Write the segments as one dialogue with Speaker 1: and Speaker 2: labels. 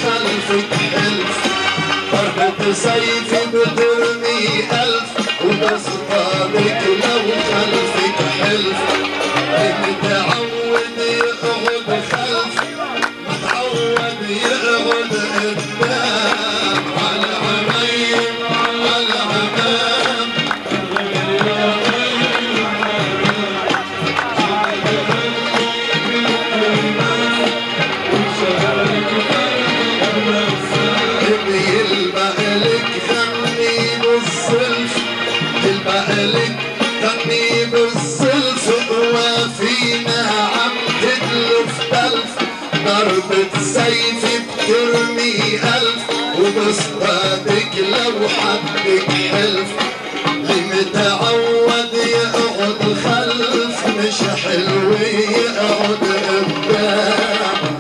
Speaker 1: خلفك حلف، ضربة سيفي بترمي ألف، وبصطادك لو خلفك حلف، متعود يقعد خلف، متعود يقعد قدام، على عمايم على عمام، بيلبق لك غني بالصلف، يلبق لك غني بالصلف، وفينا عم تدلف تلف، ضربة سيفي بترمي ألف، وبصطادك لو حدك حلف، اللي متعود يقعد خلف، مش حلو يقعد قدام.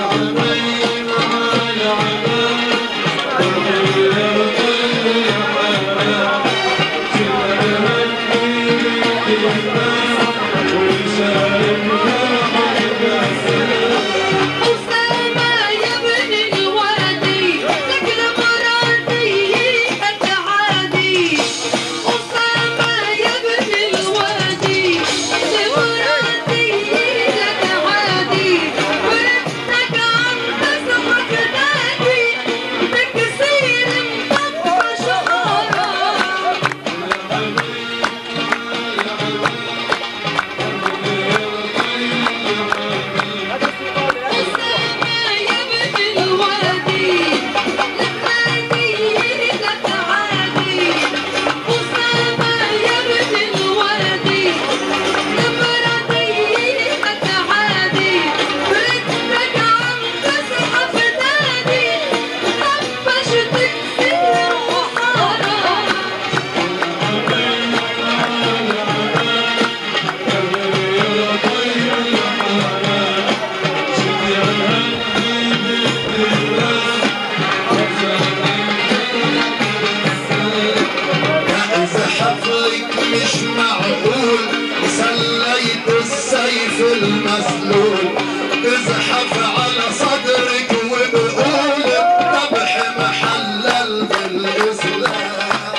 Speaker 1: مش معقول سليت السيف المسلول، بزحف على صدرك وبقول الذبح محلل بالإسلام.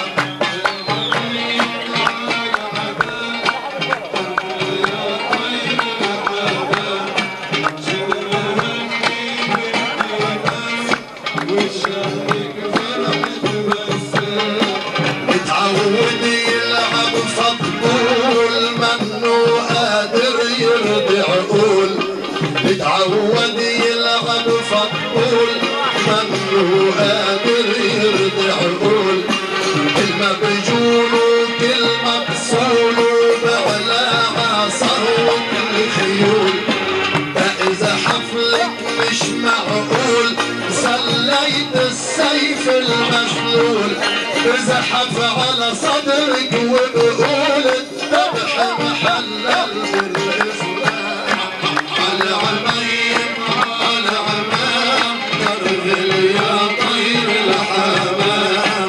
Speaker 1: متعود يلعب فضول، منه قادر يرضي عقول، متعود يلعب فضول، منه قادر يرضي عقول، المبجول وكلمة بصول، بعلاها صروت الخيول، إذا حفلك مش معقول سليت السيف المسلول، بزحف على صدرك وبقول الذبح محلل بالإسلام. على عمايم على عمام، ترغل يا طير الحمام،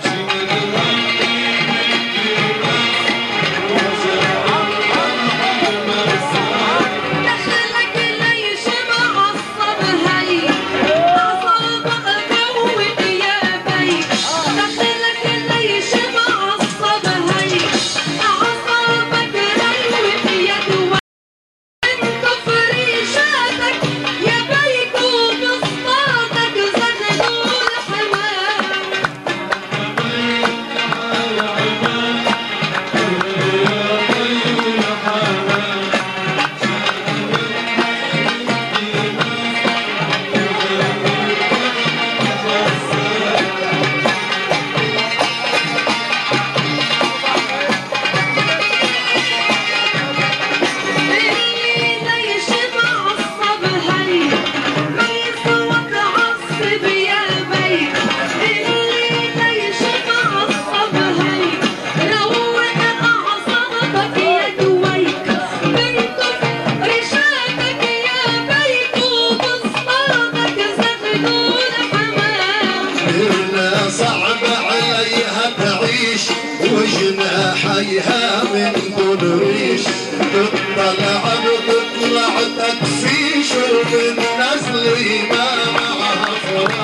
Speaker 2: دخلك ليش معصب هي أعصابك قوت يا بي، دخلك ليش معصب هي أعصابك روت يا دوي، انت فريشاتك يا بيك وبسطاتك زغلول حمام. ليش معصب هي ميسوك عصب يا بي، ليش معصب هي روق أعصابك يا دويك، بنت رشاتك يا بيك وبسطاتك زغلول حمام.
Speaker 1: هنا صعب عليها تعيش، وجناحيها من دون ريش، تطلع بتطلع تكفيش، وبالنزل ما معها فراش.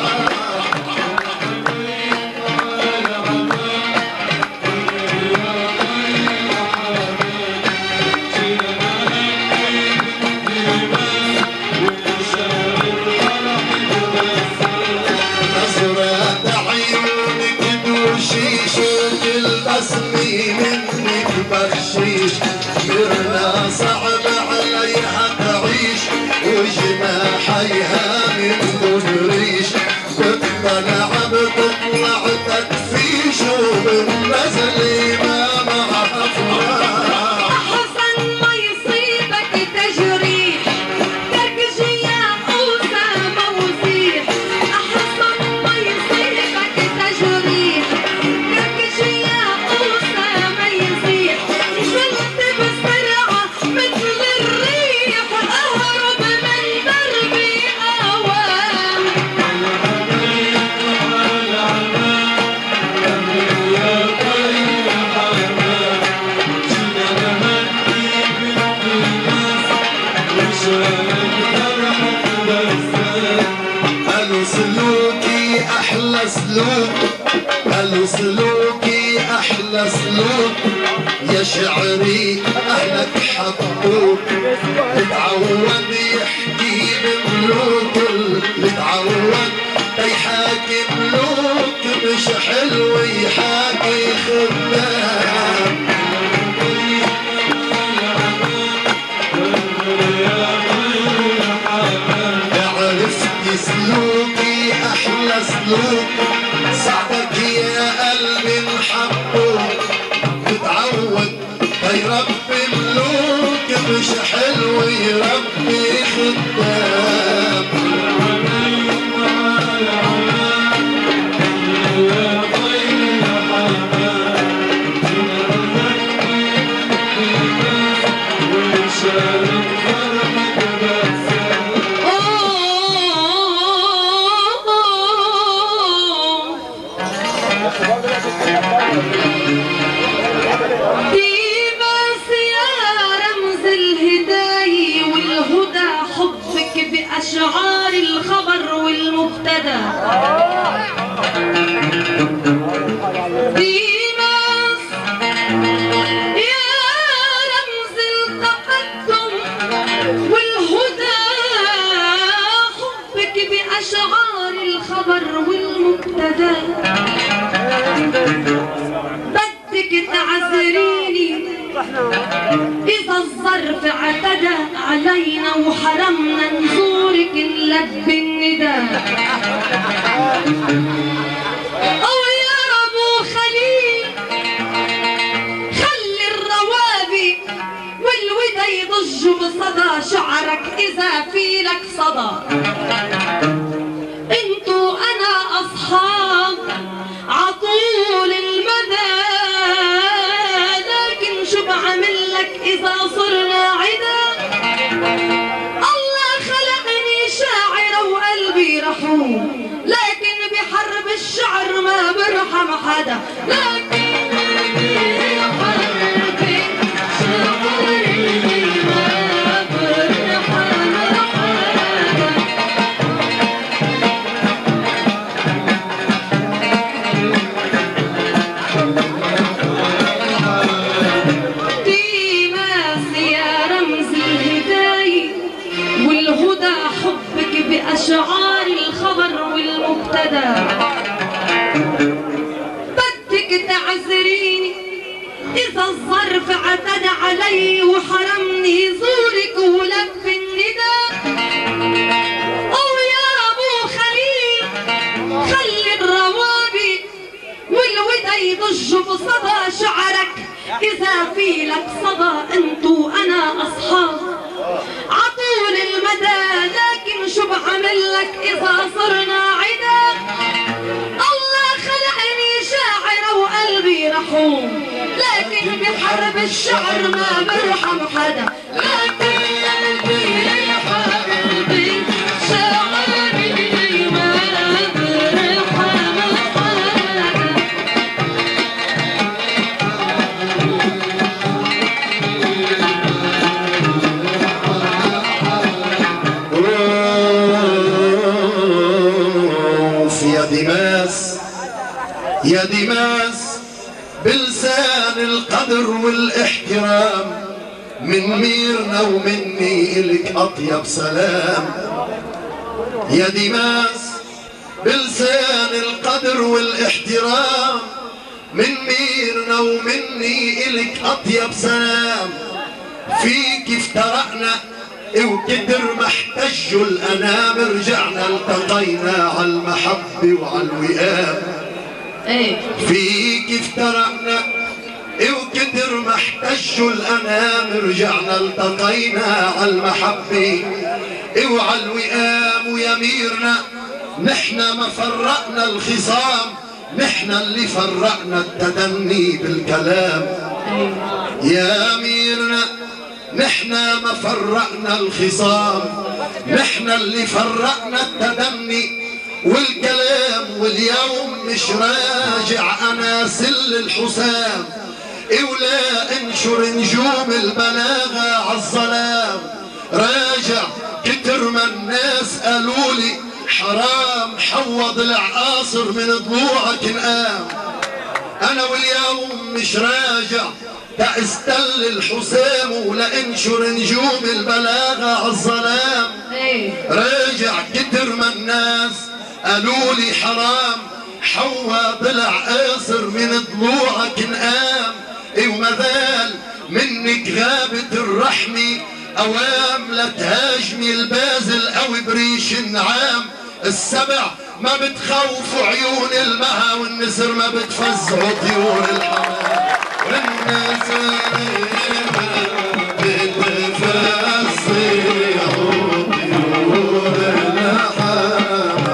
Speaker 1: قالوا سلوكي احلى سلوك، قالوا سلوكي احلى سلوك، يا شعري اهلك حبوك، متعود يحكي بملوك، متعود يحاكي ملوك، مش حلو يحاكي خدام. عرفت سلوكي احلى سلوك، ساعتك يا قلبي نحبوك، تتعود يربي ملوك، مش حلو يربي خدام.
Speaker 2: ديماس يا رمز الهداية والهدى، حبك بأشعار الخبر والمبتدى. ديماس يا رمز التقدم والهدى، حبك بأشعار الخبر والمبتدى. بدك تعذريني إذا الظرف اعتدى علينا وحرمنا نزورك نلبي الندى. أو يا أبو خليل خلي الروابي والودى يضجوا بصدى شعرك إذا في لك صدى. انتو أنا أصحاب عطول المدى، لكن شو بعملك إذا صرنا عدا. الله خلقني شاعرة وقلبي رحوم، لكن بحرب الشعر ما برحم حدا. لكن بحرب الشعر ما برحم حدا. بأشعار الخبر والمبتدى. بدك تعذريني إذا الظرف اعتدى علي وحرمني زورك ولبي الندى. أو يا أبو خليل خلي الروابي والودى يضجوا بصدى شعرك إذا في لك صدى. انتو أنا أصحاب عطول المدى، لكن شو بعملك إذا صرنا عدا. الله خلقني شاعرة وقلبي رحوم، لكن بحرب الشعر ما برحم حدا. لكن بحرب الشعر ما برحم حدا.
Speaker 1: يا ديماس يا ديماس بلسان القدر والاحترام، من ميرنا ومني إلك أطيب سلام. يا ديماس بلسان القدر والاحترام، من ميرنا ومني إلك أطيب سلام. فيك افترقنا وكتر ما احتجوا الأنام، رجعنا التقينا على المحبة وعلى الوئام. فيك افترقنا وكتر ما احتجوا الأنام، رجعنا التقينا على المحبة وعلى الوئام. ويا ميرنا نحنا ما فرقنا الخصام، نحنا اللي فرقنا التدني بالكلام. يا ميرنا نحنا ما فرقنا الخصام، نحنا اللي فرقنا التدني والكلام. واليوم مش راجع انا سل الحسام، ولا انشر نجوم البلاغة عالظلام. راجع كتر ما الناس قالولي حرام حوض العاصر من ضلوعك انقام. انا واليوم مش راجع تأستل الحسام ولا انشر نجوم البلاغة عالظلام. راجع كتر ما الناس قالوا لي حرام حوا ضلع قاصر من ضلوعك انقام. ومازال منك غابت الرحمة اوام لا تهاجمي البازل او بريش النعام. السبع ما بتخوفوا عيون المها والنسر ما بتفزعوا طيور الحمام. والنسر بتفزعوا طيور الحمام.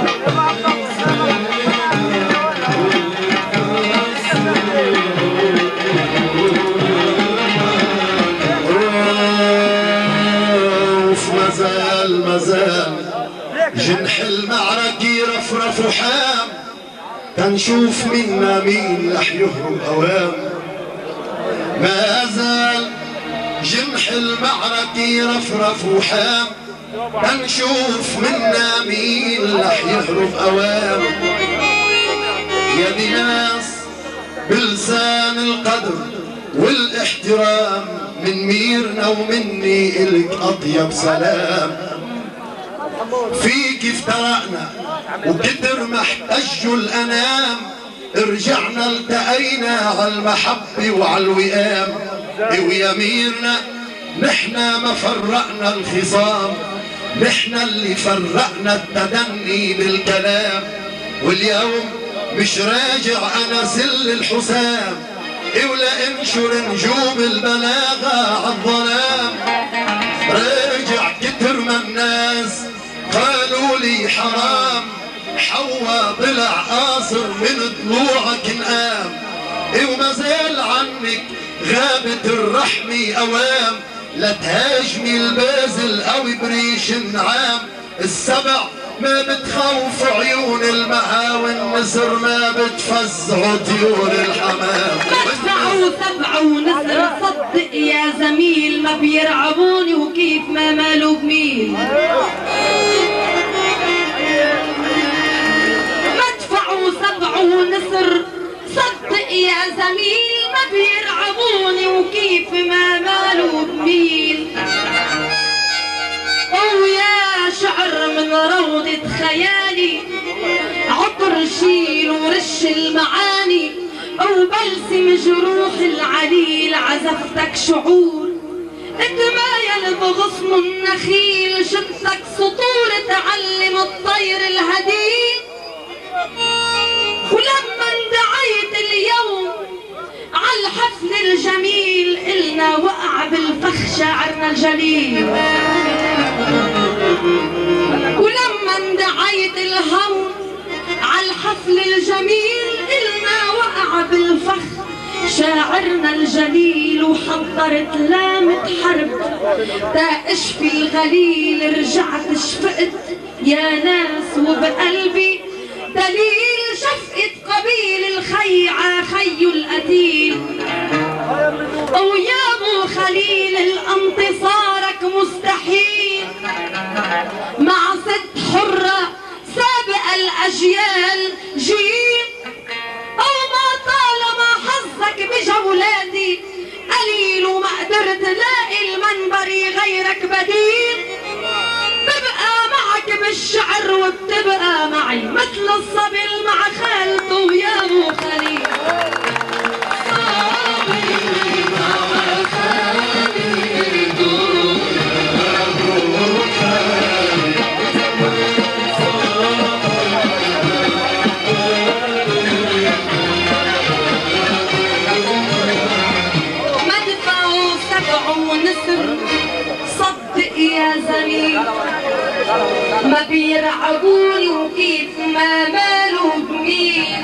Speaker 1: مازال جنح المعركة رفرف وحام. تنشوف منا مين رح يهرب اوام. ما زال جنح المعركة رفرف وحام. تنشوف منا مين رح يهرب اوام. يا دي ناس بلسان القدر والاحترام من ميرنا ومني إلك أطيب سلام. فيك افترقنا وكتر ما احتجوا الأنام. رجعنا التقينا عالمحبة وعالوئام. ويا ميرنا نحنا ما فرقنا الخصام. نحنا اللي فرقنا التدني بالكلام. واليوم مش راجع أنا سل الحسام ولا انشر نجوم البلاغة عالظلام. راجع كتر ما الناس قالوا لي حرام حوا ضلع قاصر من ضلوعك انقام. وما زال عنك غابت الرحمة اوام. لا تهاجمي البازل او بريش النعام. السبع ما بتخوف عيون المها والنسر ما بتفزعوا طيور الحمام.
Speaker 2: مدفع وسبع ونسر صدق يا زميل ما بيرعبوني وكيف ما مالوا بميل. مدفع وسبع ونسر صدق يا زميل ما بيرعبوني وكيف ما مالوا بميل. ويا شعر من روضة خيالي عطر شيل ورش المعاني. وبلسم جروح العليل عزفتك شعور اتمايل بغصن النخيل. شدتك سطور تعلم الطير الهديل. ولما اندعيت اليوم عالحفل الجميل إلنا وقع بالفخ شاعرنا الجليل. ولما اندعيت الهون عالحفل الجميل إلنا وقع بالفخ شاعرنا الجليل. وحضرت لامة حرب تا اشفي الغليل. رجعت شفقت يا ناس وبقلبي دليل شفقة قبيل الخيعة خي القتيل. ويا ابو خليل الانتصارك مستحيل مع ست حرة سابق الاجيال جيل. او ما طالما حظك بجولاتي قليل وما قدرت لاقي المنبري غيرك بديل. ببقى معك بالشعر وبتبقى معي مثل الصبي مع خالته يا ابو خليل. صدق يا زميل ما بيرعبوني وكيف ما مالوا بمين.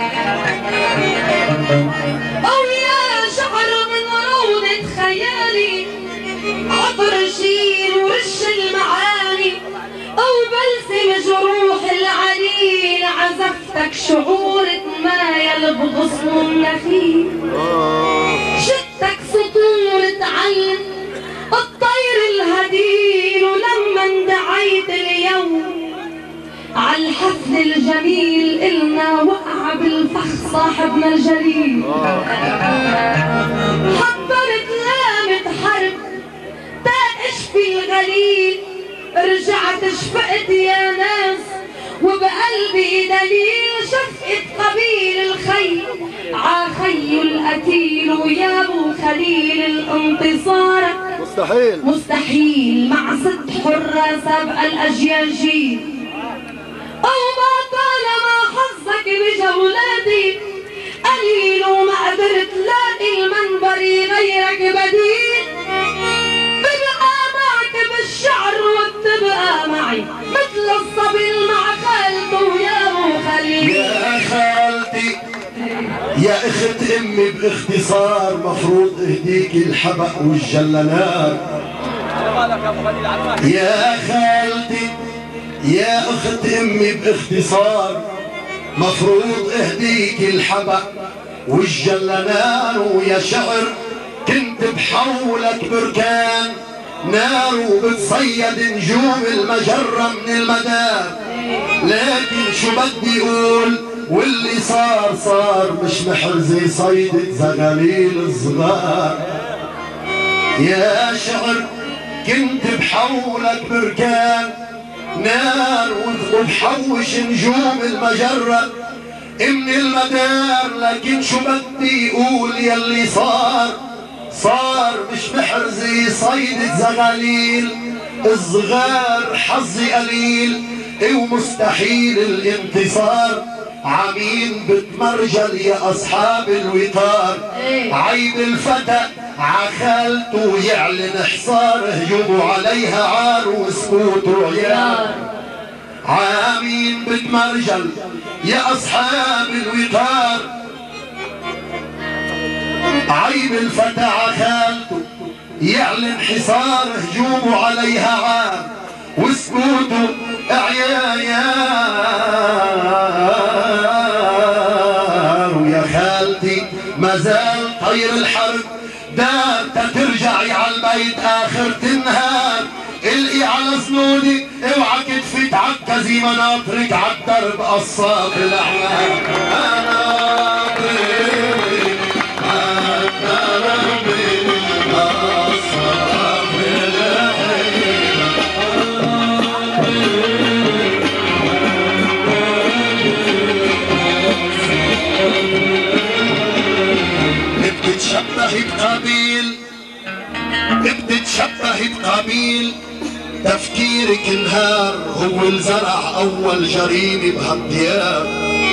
Speaker 2: او يا شعر من روضة خيالي عطر شيل ورش المعاني. او بلسم جروح العليل عزفتك شعور تمايل بغصن النخيل. شدتك سطور تعلم الطير الهديل. ولما اندعيت اليوم عالحفل الجميل إلنا وقع بالفخ صاحبنا الجليل. حضرت لامة حرب اشفي الغليل، رجعت شفقت يا ناس وبقلبي دليل، شفقت قبيل الخي عخي القتيل، ويا ابو خليل الانتصار مستحيل مع 6 حرة سابق الاجياجيل. وما طالما حظك بجولاتي قليل وما قدرت لاقي المنبر غيرك بديل، بالشعر وبتبقى معي مثل الصبي مع خالته يا ابو خليل.
Speaker 1: يا خالتي يا اخت امي باختصار مفروض اهديك الحبق والجلنات. يا خالتي يا اخت امي باختصار مفروض اهديك الحبق والجلنان، ويا شعر كنت بحولك بركان نار وبتصيد نجوم المجرة من المدار، لكن شو بدي اقول واللي صار مش محرزي صيدة زغاليل الصغار. يا شعر كنت بحولك بركان نار وبحوش نجوم المجرة من المدار، لكن شو بدي اقول يلي صار مش محرزي صيدة زغاليل الصغار، حظي قليل ومستحيل الانتصار. عمين بتمرجل يا اصحاب الوقار، عيب الفتى عخالته يعلن حصار، هجوموا عليها عار وسكوتوا عيار. عمين بتمرجل يا اصحاب الوقار، عيب الفتى عخالته يعلن حصار، هجوموا عليها عار وسكوته عيار. ويا خالتي مازال طير الحرب دار، ترجعي على البيت اخر النهار، القي على صنودي اوعى كتفي تعكزي مناطرك عالدرب قصاف الاحلام. بتتشبهي بقابيل، تفكيرك انهار هو الزرع اول جريمه بهالديار.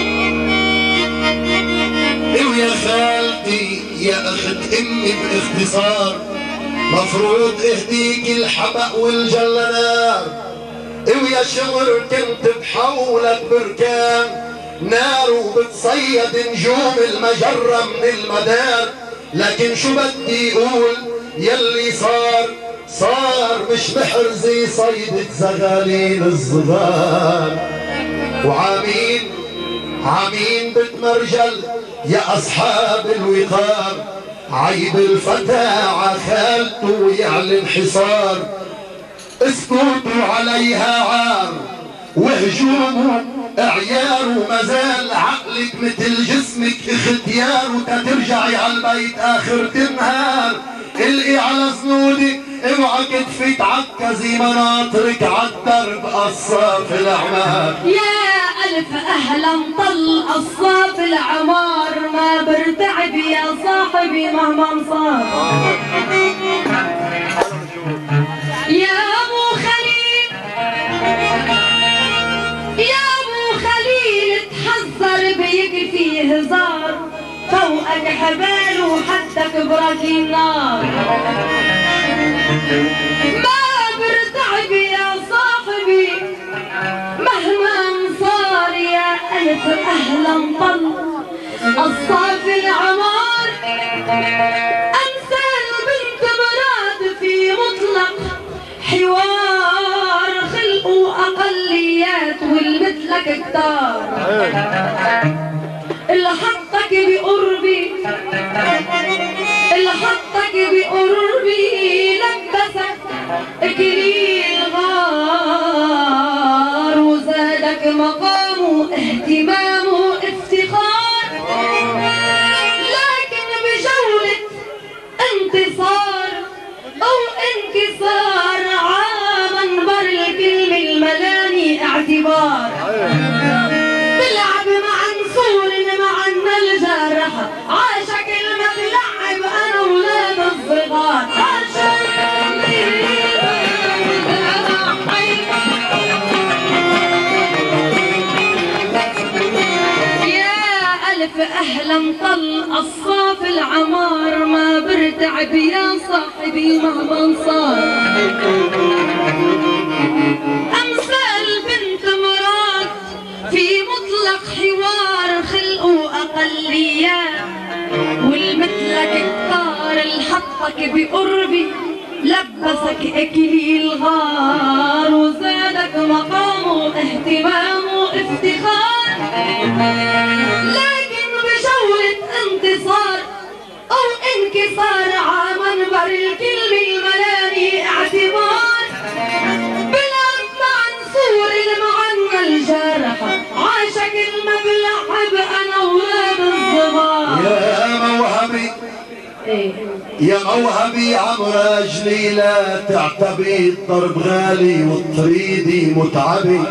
Speaker 1: ويا خالتي يا اخت امي باختصار مفروض اهديك الحبق والجلنار. ويا شغر كنت بحولك بركان نار وبتصيد نجوم المجرة من المدار، لكن شو بدي اقول يلي صار مش محرزي صيدة زغاليل الصغار. وعمين بتمرجل يا اصحاب الوقار، عيب الفتى عخالته يعلن حصار، اسكتوا عليها عار وهجومه عيار، ومازال عقلك مثل جسمك اختيار، وتترجعي على البيت اخر النهار، القي على صنودي اوعى كتفي تعكزي مناطرك عالدرب قصاف العمار.
Speaker 2: يا الف اهلا طل قصاف العمار، ما برتعب يا صاحبي مهما صار. يا ابو خليل يا ابو خليل تحذر بيكفي هزار، فوقك حبال وحتى كبرك النار. ما برتعب يا صاحبي مهما صار، يا ألف أهلا طل قصاف العمار. أمثال بنت مراد في مطلق حوار، خلقوا أقليات والمثلك كتار. اللي حطك بقربي لبسك اكليل غار، وزادك واهتمام وافتخار، لكن بجولة انتصار او انكسار عمنبر الكلمة الملاني اعتبار. بلعب مع نسور معنا الجارحة، عاشق المبلعب انا ولاد الصغار. أهلا طل الصاف العمار، ما برتعب يا صاحبي مهما صار. أمثال بنت مراد في مطلق حوار، خلق وأقليات والمثلك كتار، الحطك بقربي لبسك أكلي الغار، وزادك مقام واهتمام وافتخار. انتصار او انكسار عمنبر الكلمة الملاني اعتبار. بلعب مع نسور المعنى الجارحة، عاشق المبلعب انا ولاد الصغار.
Speaker 1: يا موهبي يا موهبي عمرا جليلة، تعتبي الضرب غالي والطريدي متعبي.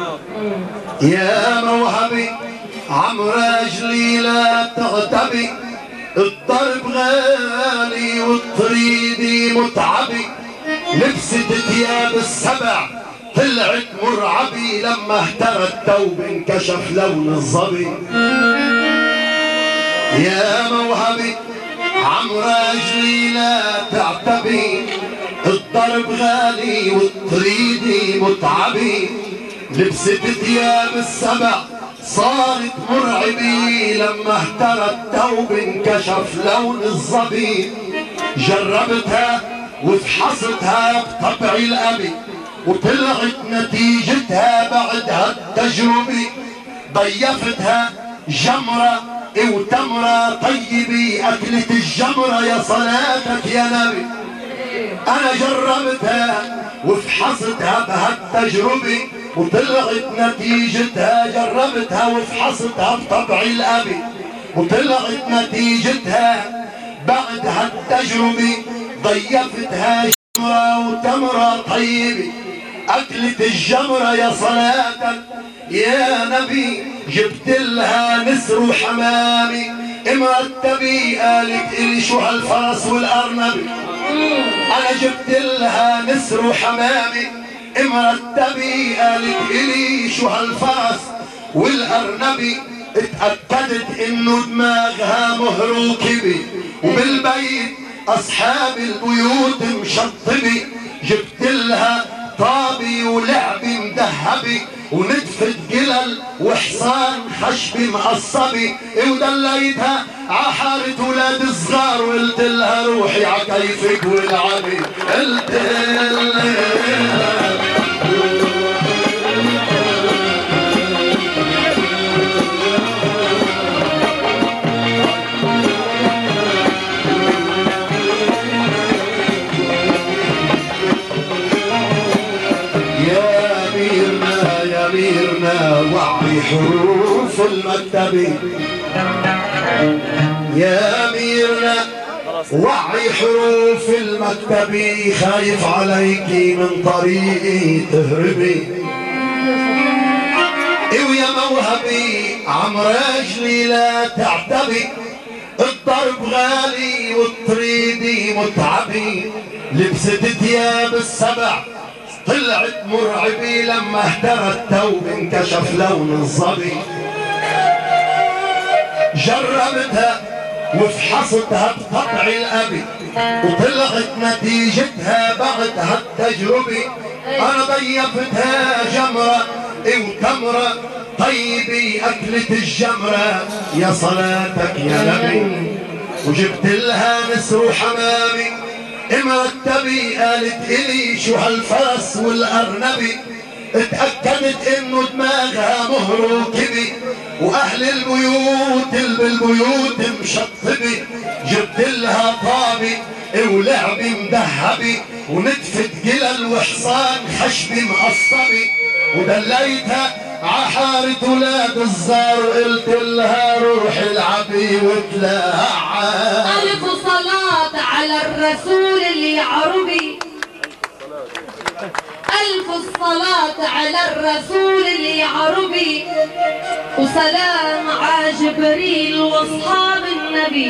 Speaker 1: يا موهبي عمرا جليلة، تعتبي الضرب غالي والطريدي متعبي. لبست ثياب السبع طلعت مرعبي، لما اهترت الثوب انكشف لون الظبي. يا موهبي عمرا جليلة، تعتبي الضرب غالي والطريدي متعبي. لبست ثياب السبع صارت مرعبي، لما اهترت الثوب انكشف لون الظبي. جربتها وفحصتها بطبعي الأبي، وطلعت نتيجتها بعد هالتجربة. ضيفتها جمرة وتمرة طيبي، أكلت الجمرة يا صلاتك يا نبي. أنا جربتها وفحصتها بهالتجربة، وطلعت نتيجتها. جربتها وفحصتها بطبعي الأبي، وطلعت نتيجتها بعد هالتجربة. ضيفتها جمرة وتمرة طيبة، أكلت الجمرة يا صلاتك يا نبي. جبت لها نسر وحمامي مرتبي، قالت إلي شو هالفرس والأرنبي. أنا جبت لها نسر وحمامي مرتبي، قالت إلي شو هالفرس والأرنبي. اتأكدت إنه دماغها مهروكبي، وبالبيت أصحاب البيوت مشطبي. جبت لها طابي ولعبي مذهبي، ونتفة قلل وحصان خشبي مقصبي. ودليتها عحارة ولاد الصغار، وقلت لها روحي عكيفك والعبي. قلت لها وعي حروف المكتب. يا أميرنا وعي حروف المكتب، خايف عليكي من طريقي تهربي. ويا موهبي عمرا جليلة، تعتبي الضرب غالي والطريدي متعبي. لبست ثياب السبع طلعت مرعبي، لما اهترت الثوب انكشف لون الظبي. جربتها وفحصتها بطبعي الأبي، وطلعت نتيجتها بعد هالتجربة. أنا ضيفتها جمرة وتمرة طيبي، أكلت الجمرة يا صلاتك يا نبي. وجبت لها نسر وحمامي مرتبي، قالت إلي شو هالفرس والأرنبي. اتأكدت إنه دماغها مهروكبي، وأهل البيوت بالبيوت مشطبي. جبت لها طابي ولعبي مذهبي، ونتفت قلل وحصان خشب مقصبي ودليتها عحارة ولاد الزار وقلت لها روحي العبي وتلاعب.
Speaker 2: ألف صلاة على الرسول اللي عربي، ألف الصلاة على الرسول اللي عربي، وسلام على جبريل واصحاب النبي.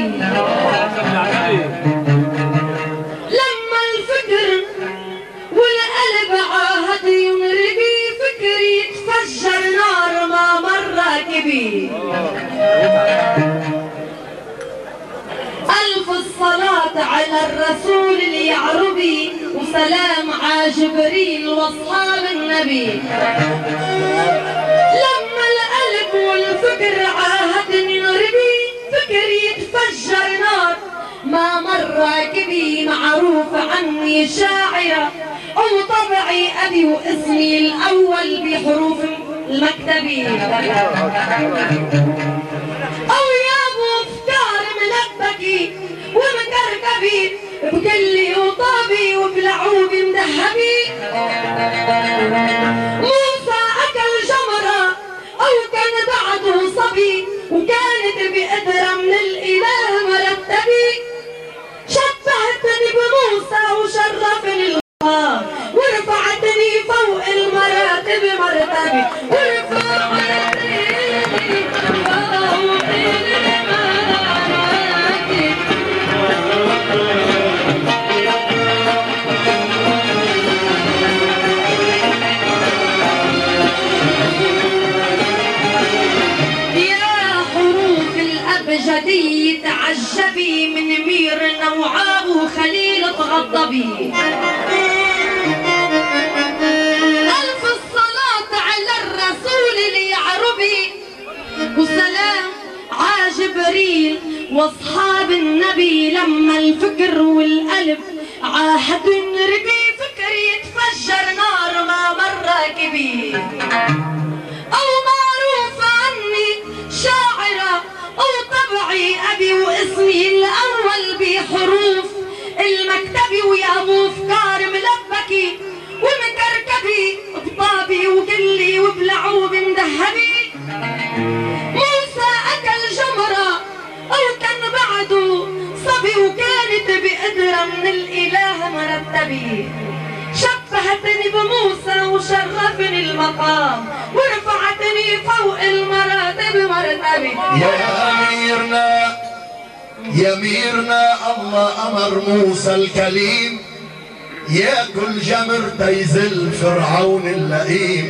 Speaker 2: لما الفكر والقلب عاهد ينرقي، فكر يتفجر نار ما مر كبير. ألف الصلاة على الرسول اللي عربي، وسلام على جبريل واصحاب النبي. لما القلب والفكر عاهد ينرقي، فكر يتفجر نار ما مر كبي. معروف عني شاعرة وطبعي أبي واسمي الأول بحروف المكتبي. أو يا أبو افكار ملبكي ومكركبي بكلي وطابي وبلعوب مذهبي. موسى أكل جمرة أو كان بعده صبي، وكانت بقدرة من الإله مرتبي. شبهتني بموسى وشرفني الغار، ورفعتني فوق المراتب مرتبي، ورفعتني فوق الأبجدي. تعجبي من مير نوعاب وخليل تغضبي. ألف الصلاة على الرسول اللي عربي، وسلام على جبريل واصحاب النبي. لما الفكر والقلب عاهد ينرقي، فكر يتفجر نار ما مر كبير. أو معروف عني شاعرة وطبعي أبي واسمي الأول بحروف المكتبي. ويا أبو افكار ملبكي ومكركبي بطابي وقلي وبلعوب مذهبي. موسى أكل جمرة أو كان بعده صبي، وكانت بقدرة من الإله مرتبي. شبهتني بموسى وشرفني المقام، ورفعتني فوق المراتب مرتبي.
Speaker 1: يا أميرنا يا أميرنا الله أمر موسى الكليم ياكل جمر تيزل فرعون اللئيم.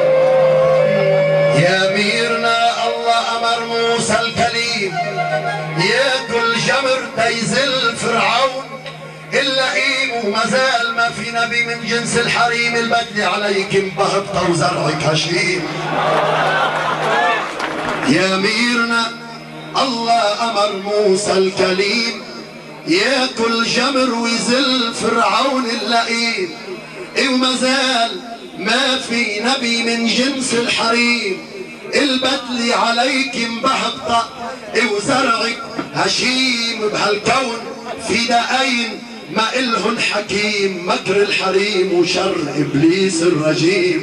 Speaker 1: يا أميرنا الله أمر موسى الكليم ياكل جمر تيزل فرعون اللئيم. وما زال ما في نبي من جنس الحريم، البدل عليك مبهبطة وزرعك هشيم. يا أميرنا الله أمر موسى الكليم ياكل جمر ويزل فرعون اللئيم. وما زال ما في نبي من جنس الحريم، البدل عليك مبهبطة وزرعك هشيم. بهالكون في دقاين ما إلهن حكيم، مكر الحريم وشر إبليس الرجيم.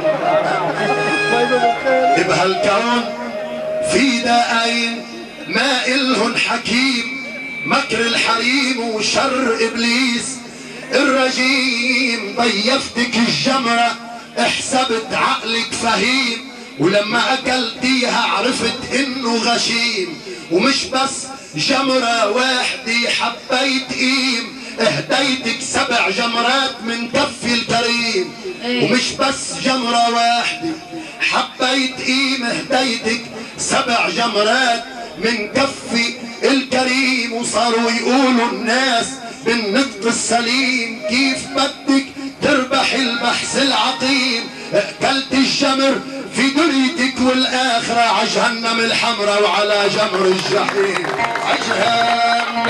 Speaker 1: بهالكون في دقاين ما إلهن حكيم، مكر الحريم وشر إبليس الرجيم. ضيفتك الجمرة احسبت عقلك فهيم، ولما أكلتيها عرفت إنه غشيم. ومش بس جمرة واحدة حبيت قيم، اهديتك 7 جمرات من كفي الكريم. ومش بس جمرة واحدة حبيت قيم، اهديتك 7 جمرات من كفي الكريم. وصاروا يقولوا الناس بالنطق السليم، كيف بدك تربح البحث العقيم. اكلت الجمر في دنيتك والآخرة عجهنم الحمراء وعلى جمر الجحيم. عجهنم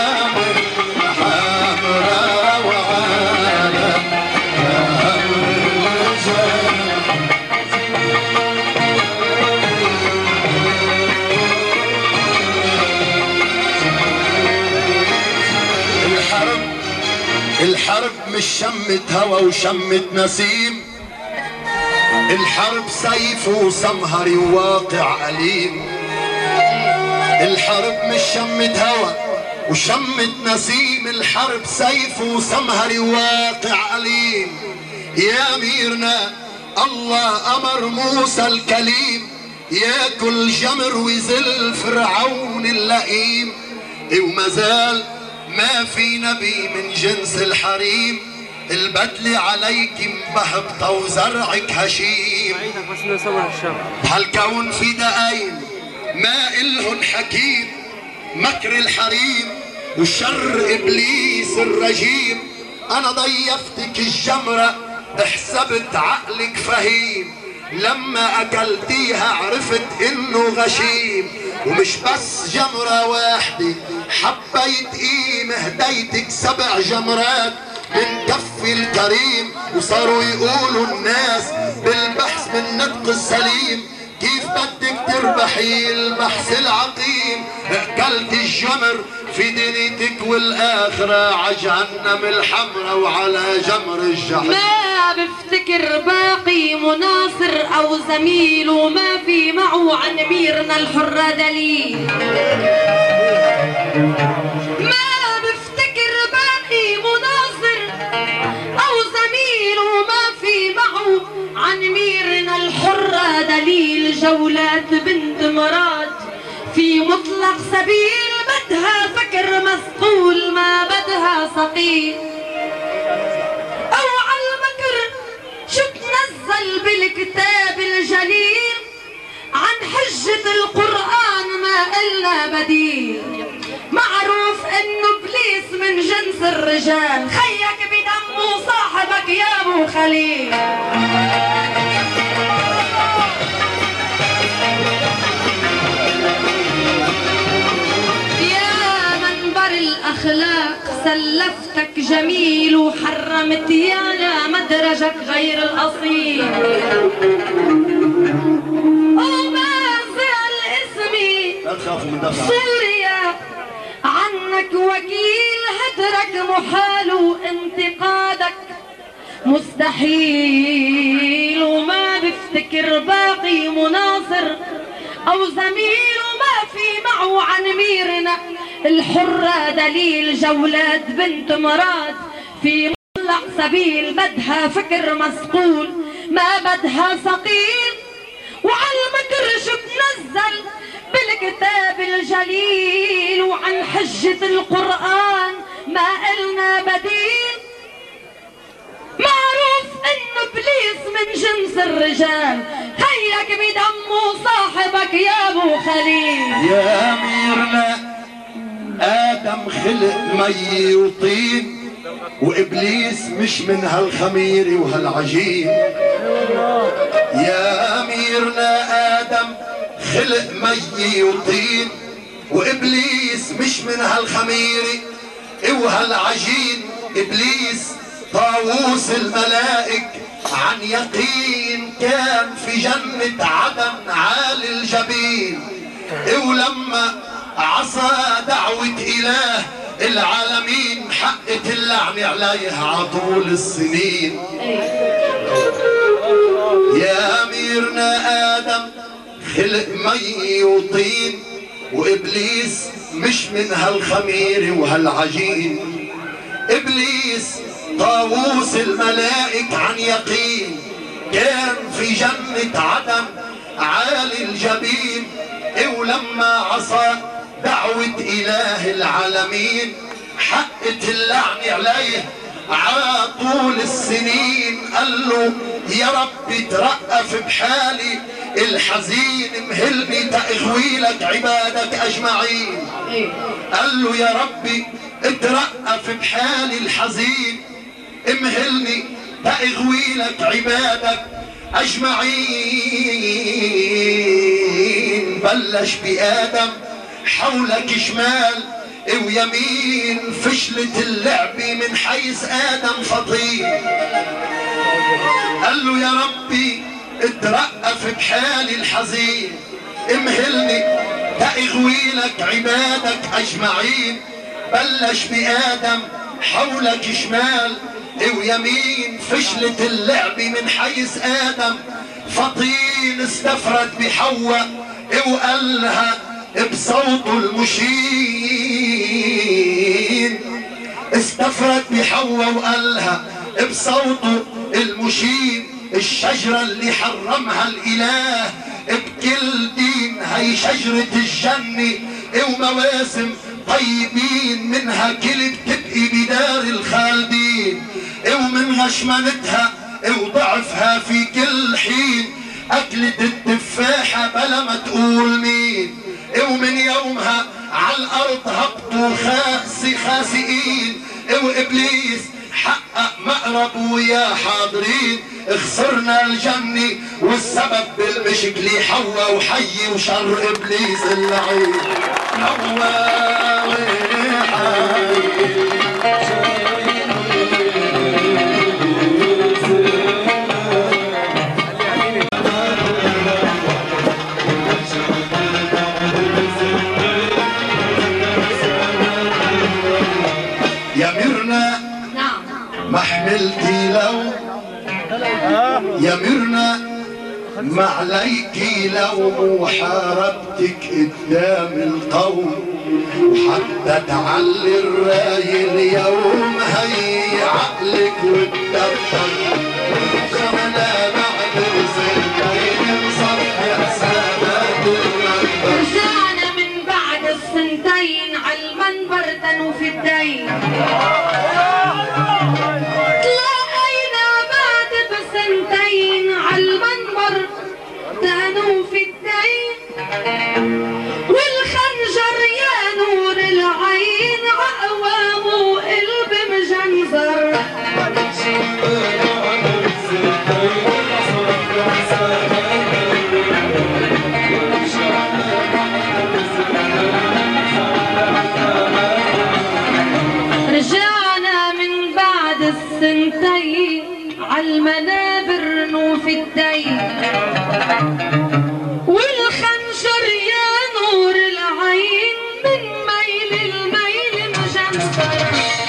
Speaker 1: الحمراء وعلى جمر الجحيم. الحرب مش شمة هوا وشمة نسيم، الحرب سيف وسمهري وواقع أليم. الحرب مش شمة هوا وشمة نسيم، الحرب سيف وسمهري وواقع أليم. يا أميرنا الله أمر موسى الكليم ياكل جمر ويذل فرعون اللئيم. وما زال ما في نبي من جنس الحريم، البدل عليك مبهبطة وزرعك هشيم. بهالكون في دقاين ما إلهن حكيم، مكر الحريم وشر إبليس الرجيم. أنا ضيفتك الجمرة احسبت عقلك فهيم، لما أكلتيها عرفت إنه غشيم. ومش بس جمرة واحدة حبيت قيم، هديتك 7 جمرات من كف الكريم. وصاروا يقولوا الناس بالبحث من نطق السليم، كيف بدك تربحي البحث العقيم. اكلت الجمر في دنيتك والاخرة عجهنم الحمرا وعلى جمر الجحيم.
Speaker 2: ما بفتكر باقي مناصر او زميل، وما في معه عن اميرنا الحرة دليل. ما بفتكر باقي مناصر او زميل، وما في معه عن اميرنا الحرة دليل. جولات بنت مراد في مطلق سبيل، بدها فكر مسطول ما بدها صقيل. او عالمكر شو تنزل بالكتاب الجليل، عن حجة القرآن ما إلنا بديل. معروف انه ابليس من جنس الرجال، خيك بدمه صاحبك يا ابو خليل. الأخلاق سلفتك جميل، وحرمت يا مدرجك غير الأصيل. وما زال اسمي سوريا عنك وكيل، هدرك محال وانتقادك مستحيل. وما بفتكر باقي مناصر أو زميل، وما في معه عن أميرنا الحرة دليل. جولات بنت مراد في مطلق سبيل، بدها فكر مسقول ما بدها صقيل. وعالمكر شو تنزل بالكتاب الجليل، وعن حجة القرآن ما إلنا بديل. معروف انه ابليس من جنس الرجال، خيك بدمه صاحبك يا ابو خليل.
Speaker 1: يا اميرنا ادم خلق مي وطين، وابليس مش من هالخمير وهالعجين. يا اميرنا ادم خلق مي وطين، وابليس مش من هالخمير وهالعجين. ابليس طاووس الملائك عن يقين، كان في جنة عدن عالي الجبين. ولما عصى دعوة إله العالمين، حقت اللعنة عليه عطول السنين. يا أميرنا آدم خلق مي وطين، وإبليس مش من هالخمير وهالعجين. إبليس طاووس الملائك عن يقين، كان في جنة عدن عالي الجبين. ولما عصى دعوة إله العالمين، حقت اللعنة عليه عطول السنين. قال له يا رب ترأف بحالي الحزين، مهلني تأغوي لك عبادك أجمعين. قال له يا ربي اترأف بحالي الحزين، امهلني تأغوي لك عبادك أجمعين. بلش بآدم حولك شمال ويمين، فشلت اللعبة من حيث آدم فطين. قال له يا ربي اترأف بحالي الحزين، امهلني تأغوي لك عبادك أجمعين. بلش بآدم حولك شمال ويمين فشلت اللعب من حيث آدم، فطين استفرد بحواء وقالها بصوته المشين، استفرد بحواء وقالها بصوته المشين، الشجرة اللي حرمها الإله بكل دين هي شجرة الجنة ومواسم طيبين، منها كل بتبقي بدار الخالدين، ومن غشمنتها وضعفها في كل حين أكلت التفاحة بلا ما تقول مين، ومن يومها على الأرض هبطوا خاسئين، وإبليس حقق مقرب ويا حاضرين، خسرنا الجنة والسبب بالمشكلة حواء وحي وشر إبليس اللعين، حواء وحي. يا ميرنا ما حملتي لو، يا ميرنا ما عليكي لو حاربتك قدام القوم، وحتى تعلي الراي اليوم هي عقلك وتدبر، رجعنا بعد سنتين صرح حسابات المنبر،
Speaker 2: رجعنا من بعد السنتين على المنبر تنو في الدين، تلاقينا بعد بسنتين على المنبر تنو في الدين، والخنجر يا نور العين عقوام وقلب مجنزر، رجعنا من بعد السنتين عالمنابر نوفي الدين، والخنجر يا نور العين من ميل الميل مجنزر،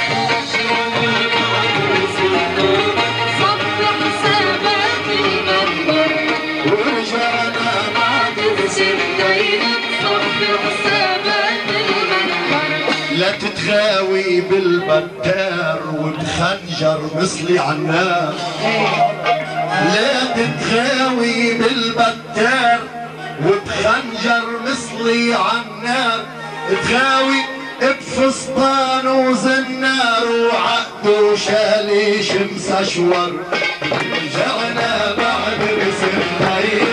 Speaker 2: صب حسابات المنبر،
Speaker 1: ورجعنا بعد
Speaker 2: السنتين صب حسابات المنبر،
Speaker 1: لا تتغاوي بالبتار وبخنجر مصلي عالنار، لا تتغاوي بالبتار وبخنجر مصلي عالنار، تغاوي بفسطان وزنار وعقد وشالي شمس اشور، رجعنا بعد بسنتين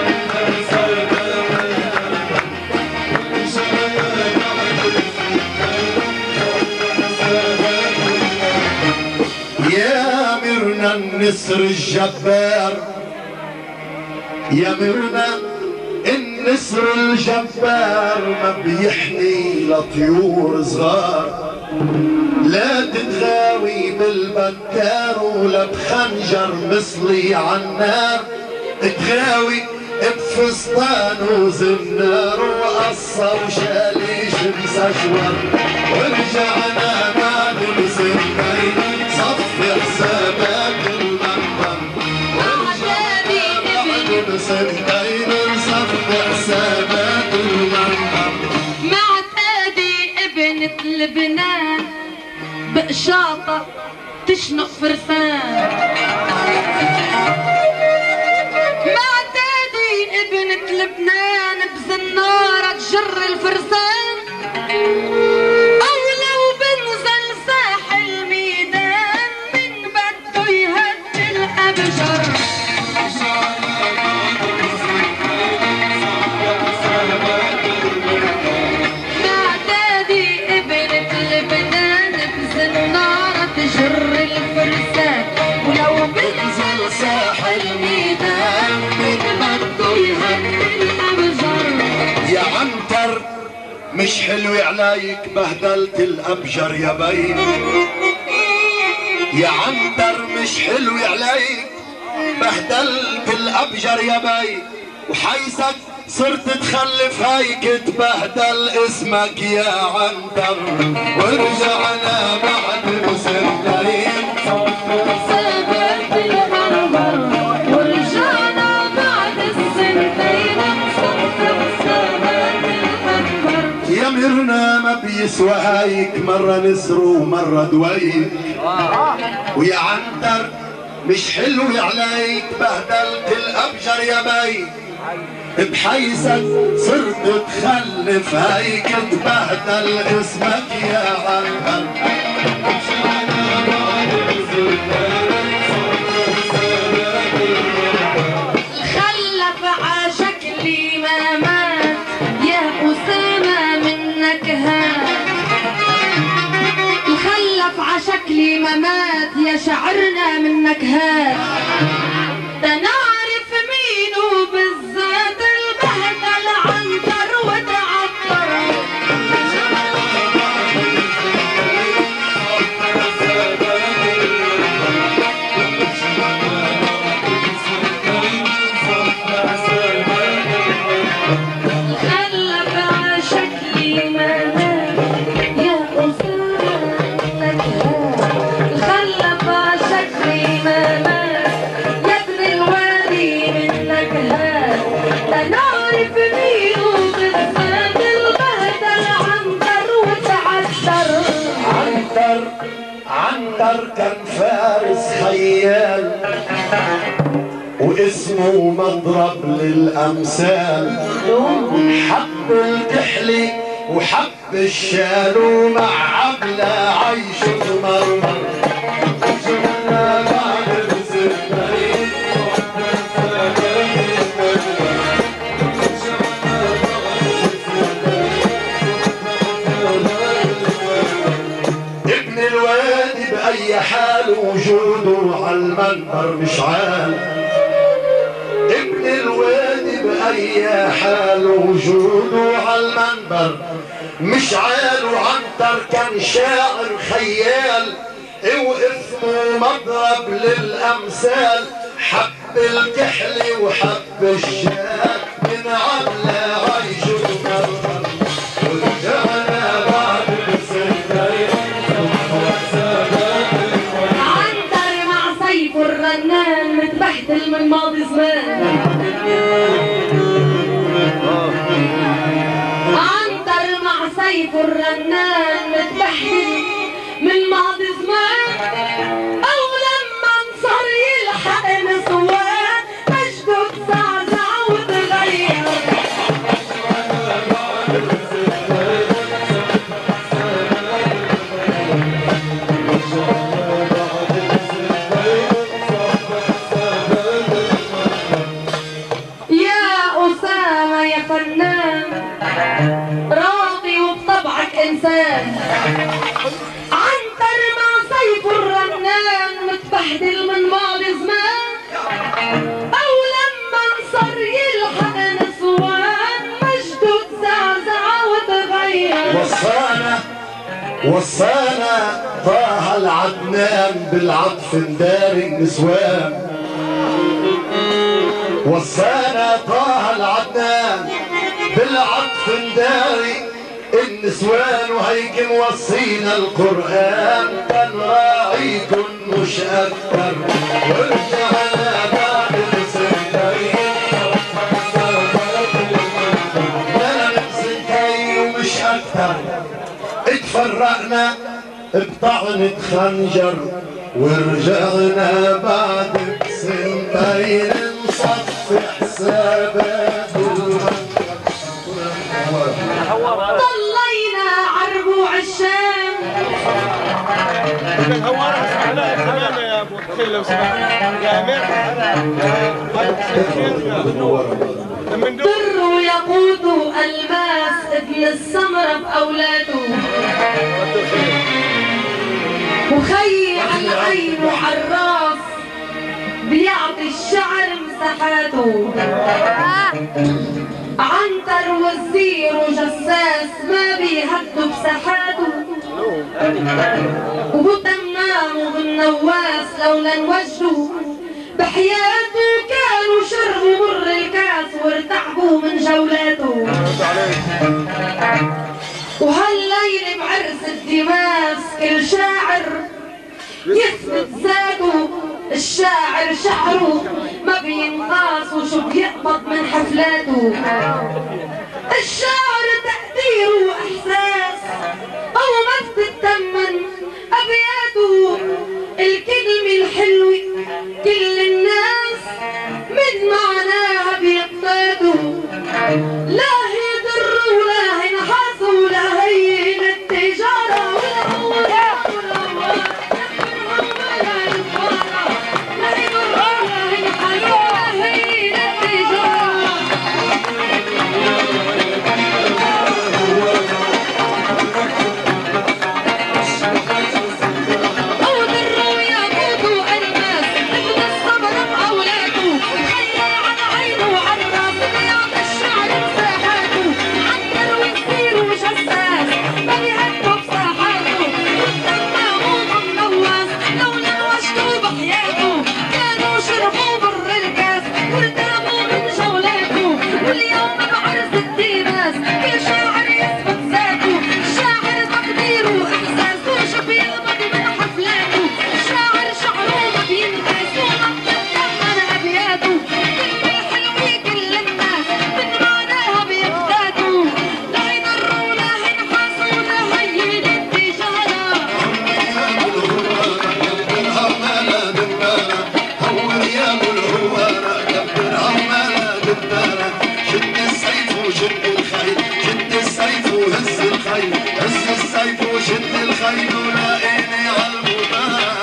Speaker 1: يا ميرنا النسر الجبار، يا ميرنا النسر الجبار ما بيحني لطيور صغار، لا تتغاوي بالبتار ولا بخنجر مصلي عالنار، تغاوي بفسطان وزنار وقصة وشالي شمس اشور، ورجعنا بعد بسنتين صفي حسابات المنبر، ورجعنا بعد بسنتين صفي حسابات المنبر،
Speaker 2: معتادي ابنة لبنان بقشاطة تشنق فرسان، معتادي ابنة لبنان بزنارة تجر الفرسان، أو لو بنزل ساحل ميدان من بده يهد الأبجر، معتادي ابنة لبنان بزنارة تجر الفرسان، ولو بنزل ساحل ميدان من بده يهد الأبجر،
Speaker 1: يا عنتر مش حلو عليك بهدلت الابجر يا بي، يا عنتر مش حلو عليك بهدلت الابجر يا بي، وحيثك صرت تخلف هيك تبهدل اسمك يا عنتر، ورجعنا بعد بسنتين ضميرنا ما بيسوى هيك، مرة نسر ومرة دويك. ويا عنتر مش حلو عليك، بهدلت الأبجر يا بي، بحيثك صرت تخلف هيك، تبهدل اسمك يا عنتر.
Speaker 2: خلف عشكلي ما مات يا أسامة منك هات، خلف عشكلي ما مات يا شعرنا منك هات، تنعرف مينو بالذات البهدل عنتر وتعطر. خلف عشكلي ما مات يا أسامة منك هات، خلف عشكلي ما مات يا ابن الوادي منك هات، تنعرف مينو بالذات البهدل عنتر وتعطر.
Speaker 1: عنتر كان فارس خيال، واسمه مضرب للأمثال، حب الكحلي وحب الشال، ومع عبلة عيش مرمر. ابن الوادي بأي حال، وجوده على المنبر مش عال. ابن الوادي بأي حال، وجوده على المنبر مش عال. وعنتر كان شاعر خيال، واسمه مضرب للأمثال، حب الكحل وحب الشال، من عبلة عيش المرمر. ورجعنا بعد
Speaker 2: عنتر مع سيف الرنان متبهدل من ماضي زمان، عنتر مع سيف الرنان متبهدل من ماضي زمان. أو لما انصر يلحق نسوان، مجده تزعزع وتغير. يا فنان راقي وبطبعك انسان، عنتر مع سيف الرنان متبهدل من ماضي زمان. او لما انصر يلحق نسوان، مجده تزعزع وتغير.
Speaker 1: وصانا طه العدنان، بالعطف نداري النسوان. وصانا طه العدنان، بالعطف نداري النسوان. وهيك موصينا القرآن، كان راعيكم مش أكثر. ورجعنا بعد سنتين، أنا سنتين ومش أكثر. اتفرقنا بطعنة خنجر، ورجعنا بعد سنتين نصفي حسابات.
Speaker 2: ضلينا عربوع الشام،
Speaker 3: يا ابو الخل لو سمحت يا امير.
Speaker 2: در يقود الماس ابن السمرة بأولاده، وخي على عينه عراف بيعطي الشعر مساحاته. عنتر وزير وجساس ما بيهدوا بساحاته، وبتمامه بالنواس لولا نوجهه بحياته. كانوا شربوا مر الكاس وارتعبوا من جولاته. وهالليل بعرس الدماس كل شاعر يثبت ذاته. الشاعر شعره ما بينقاس، وشو بيقبض من حفلاته. الشاعر تقديره واحساسه
Speaker 1: عينه لاقيني عالمبان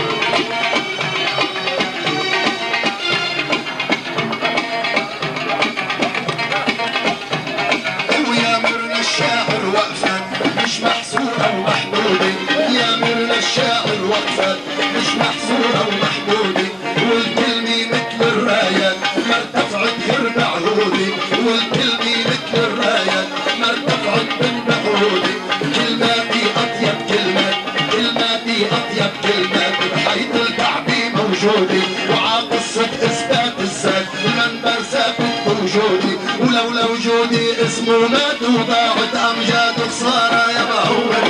Speaker 1: ويا مرنا الشاعر وقفت مش محصورة ومحدودة يا مرنا الشاعر وقفت مش محصورة ومحدودة والكلمة مثل الرايات ما ارتفعت غير بعهودي والكلمة مثل الرايات ما ارتفعت من بعهودي كلماتي أطيب كلمات كلماتي أطيب كلمات بحيث الكعبة موجودة وعاقصة إثبات الذات المنبر ثابت بوجودي ولولا وجودي اسمه مات وضاعت أمجاد خسارة يا معود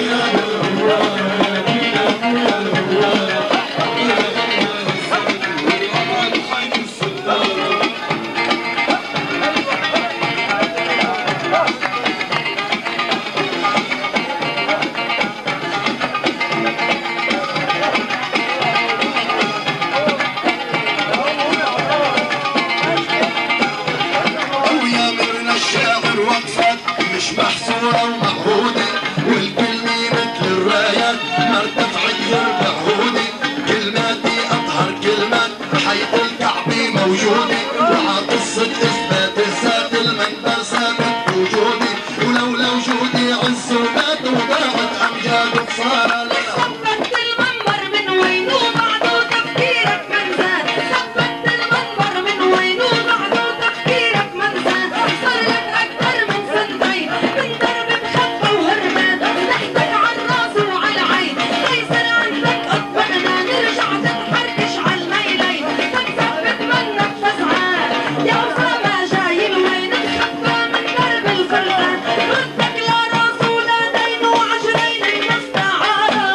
Speaker 1: مش محصورة ومعهودة والكلمة مثل الرايات ما ارتفعت غير بعهودي كلماتي أطهر كلمات حيث الكعبة موجودة وعقصة إثبات الذات المنبر ثابت بوجودي ولولا وجودي عز ومات وضاعت أمجاد وخسارة لنا
Speaker 2: ثبت المنبر من وين وبعده تفكيرك من زاد ثبت المنبر من وين وبعده تفكيرك من زاد صار لك أكثر من سنتين من درب مخبى وهربان تحتك عالراس وعالعين ليصير عندك أطبقنا نرجع تنحركش عالميلين تنثبت منك فزعان يا أسامة جاي الوين مخبى من درب الفرقان ردك لا راس ولا دين وعشرين المستعارة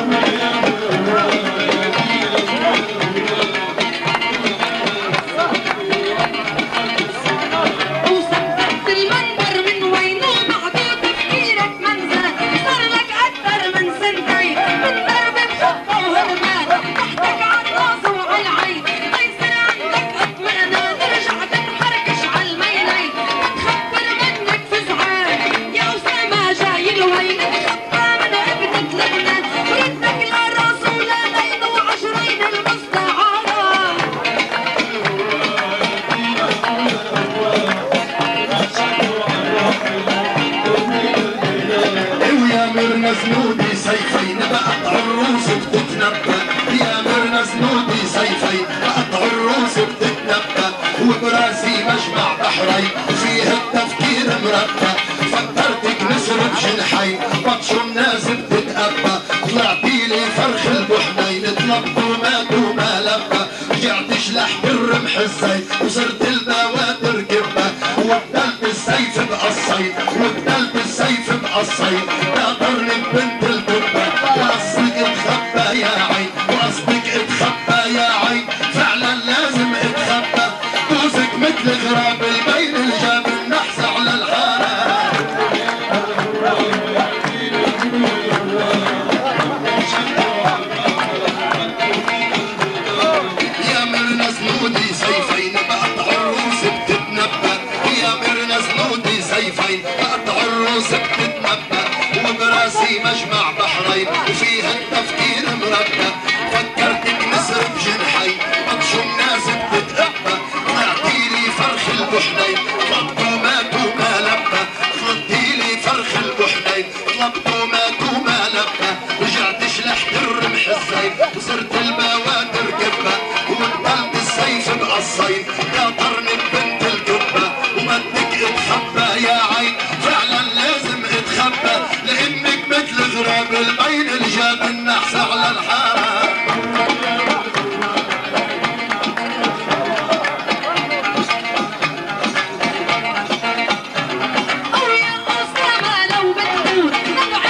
Speaker 2: وثبت المنبر من وين وبعده تفكيرك منزل صار لك أكثر من سنتين من درب مخبى وهربان تحتك عالراس وعالعين ليصير عندك أطمئنان نرجع تنحركش عالميلين تخبر منك فزعان يا أسامة جاي الوين تخبى من ابنة لبنان ردك لا راس ولا دين وعشرين المستعارة
Speaker 1: ويا مرنا زنودي سيفين بقطع الروس بتتنبأ يا مرنا زنودي سيفين بقطع الروس بتتنبأ وبراسي مجمع بحرين فيه التفكير مربى فكرتك نسر بجنحين بطشوا الناس بتتأبى طلعتيلي فرخ البحنين طلبت ومات وما لبى رجعت شلحت الرمح الزين وصرت البوادر كبة وبدلت السيف بقصين وبدلت السيف بقصين ناطرني ببنت الكبة وقصدك اتخبى يا عين وقصدك اتخبى يا عين فعلا لازم اتخبى بوزك مثل غراب البين الجاب النحس على الحارة يا مرنا زنودي سيفين بقطع الروس بتتنبأ يا مرنا زنودي سيفين بقطع الروس بتتنبأ وبراسي مجمع بحرين وفيها التفكير مربى فكرتك نسر بجنحين بطشوا الناس بتتأبى طلعتيلي فرخ البحنين طلبت ومات وما لبى خلطتيلي فرخ البحنين طلبت ومات وما لبى رجعت شلحت الرمح الزين وصرت البوادر كبة وبدلت السيف بقصين ناطرني ببنت الكبة ومدك اتخبى يا عين فعلا لازم اتخبى لانك مثل غراب البين الجاب النحس على الحارة
Speaker 2: أو يا أسامة لو بتقول نبعد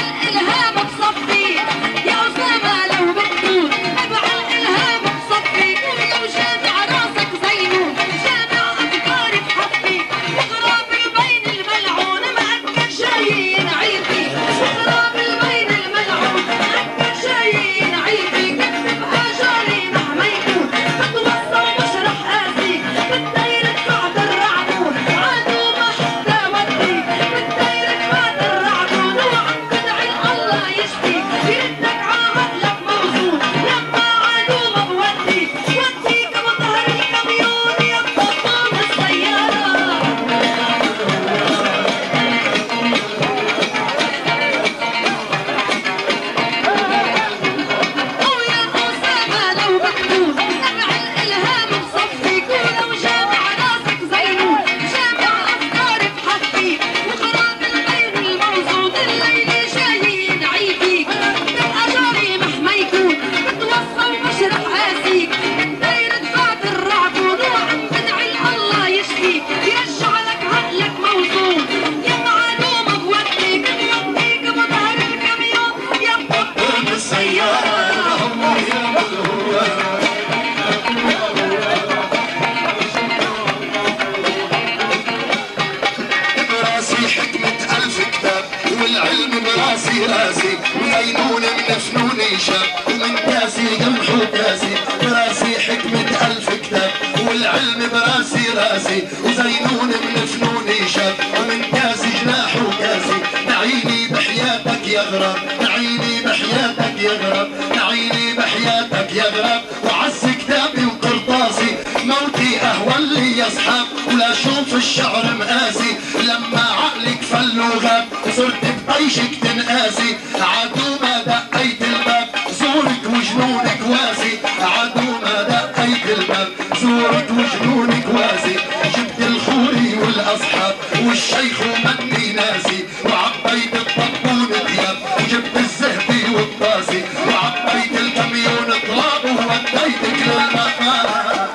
Speaker 1: والعلم براسي راسي وزينون من فنوني شاب ومن كاسي قمح وكاسي براسي حكمة 1000 كتاب والعلم براسي راسي وزينون من فنوني شاب ومن كاسي جناح وكاسي نعيني بحياتك يا غراب نعيني بحياتك يا غراب نعيني بحياتك يا غراب وعز كتابي وقرطاسي موتي اهون لي يا اصحاب ولا شوف الشعر مقاسي لما عقلك فل وغاب صرت بطيشك تنقاسي عدو ما دقيت الباب زورك وجنونك واسي عدو ما دقيت الباب زورك وجنونك واسي جبت الخوري والاصحاب والشيخ ومني ناسي وعبيت الطبون ثياب وجبت الزهبي والطاسي وعبيت الكميون طلاب ووديتك للمقام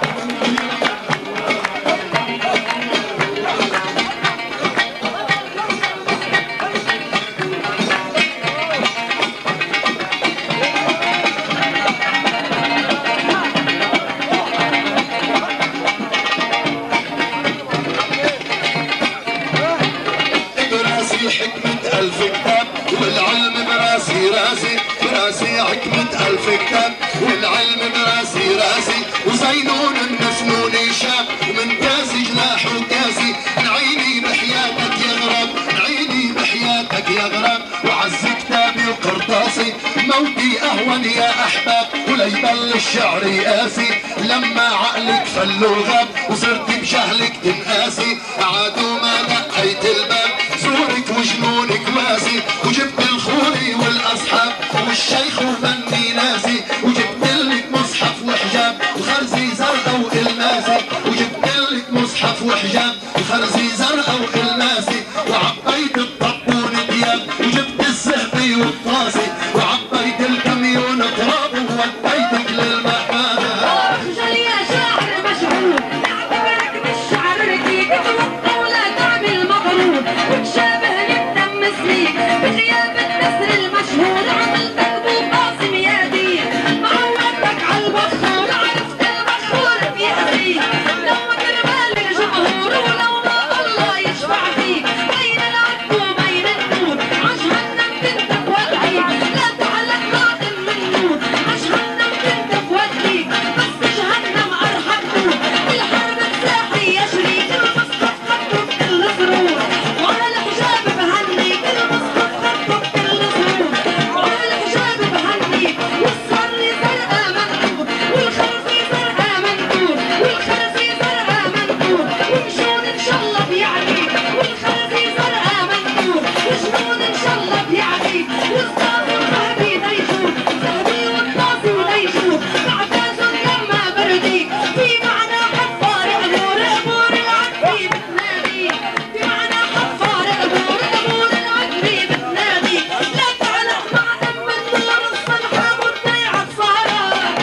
Speaker 1: حكمة 1000 كتاب والعلم براسي راسي براسي حكمة 1000 كتاب والعلم براسي راسي وزينون من فنوني شاب ومن كاسي جناح وكاسي نعيني بحياتك يا غراب نعيني بحياتك يا غراب وعز كتابي وقرطاسي موتي اهون يا احباب ولا يبل الشعر يقاسي لما عقلك فل وغاب وصرت بجهلك تنقاسي عادوا ما دقيت الباب زورك وجنونك واسي وجبت الخوري والاصحاب والشيخ ومني ناسي وجبت لك مصحف وحجاب وخرزي زرقاء والماسي وجبت لك مصحف وحجاب وخرزي زرقاء والماسي وعبيت الطبون ثياب وجبت الزهبي والطاسي وعبيت الكميون تراب ووديتك للمحامي
Speaker 2: اخجل يا شاعر مشهور نعتبرك بالشعر ركيك توقع ولا تعمل مغرور وتشابهني بتمسني بغياب النسر المشهور عملتك ابو قاسم يا دين معودتك عالبخور عرفت البخور بيأذيك لو كرمال الجمهور ولو ما الله يشفع فيك بين العدل وبين النور عجهنم بنتك ودعيك لا تعلق قادم من نور عجهنم بنتك ودعيك بس جهنم ارحم نور الحرب سلاحي يا شريك المصطف خطه بكل سرور وعلى الحجاب بهنيك المصطف خطه بكل سرور وعلى الحجاب بهنيك والصري زرقاء منثور والخرزي زرقاء منثور والخرزي زرقاء منثور وجنون ان شاء الله بيعديك والخرزي زرقاء منثور وجنون ان شاء الله بيعديك والصابر ذهبي ديجور ذهبي والطاسي وديجور بعتازن لما برديك في معنى حفار امور امور العدبي بتناديك في معنى حفار امور امور العدبي بتناديك لا تعلق مع ام النور الصلحه والضيعه صارت